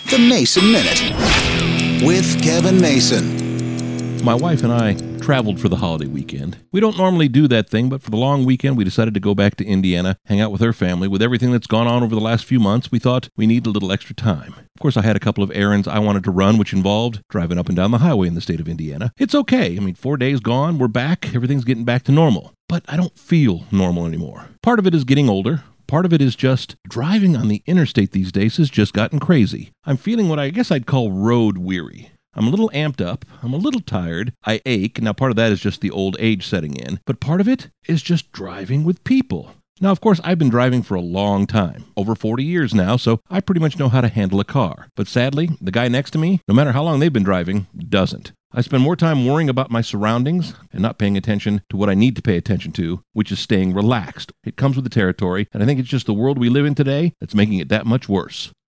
The Mason Minute with Kevin Mason. My wife and I traveled for the holiday weekend. We don't normally do that thing, but for the long weekend, we decided to go back to Indiana, hang out with her family. With everything that's gone on over the last few months, we thought we need a little extra time. Of course, I had a couple of errands I wanted to run, which involved driving up and down the highway in the state of Indiana. It's okay. 4 days gone, we're back, everything's getting back to normal. But I don't feel normal anymore. Part of it is getting older. Part of it is just driving on the interstate these days has just gotten crazy. I'm feeling what I guess I'd call road weary. I'm a little amped up. I'm a little tired. I ache. Now, part of that is just the old age setting in, but part of it is just driving with people. Now, of course, I've been driving for a long time, over 40 years now, so I pretty much know how to handle a car. But sadly, the guy next to me, no matter how long they've been driving, doesn't. I spend more time worrying about my surroundings and not paying attention to what I need to pay attention to, which is staying relaxed. It comes with the territory, and I think it's just the world we live in today that's making it that much worse.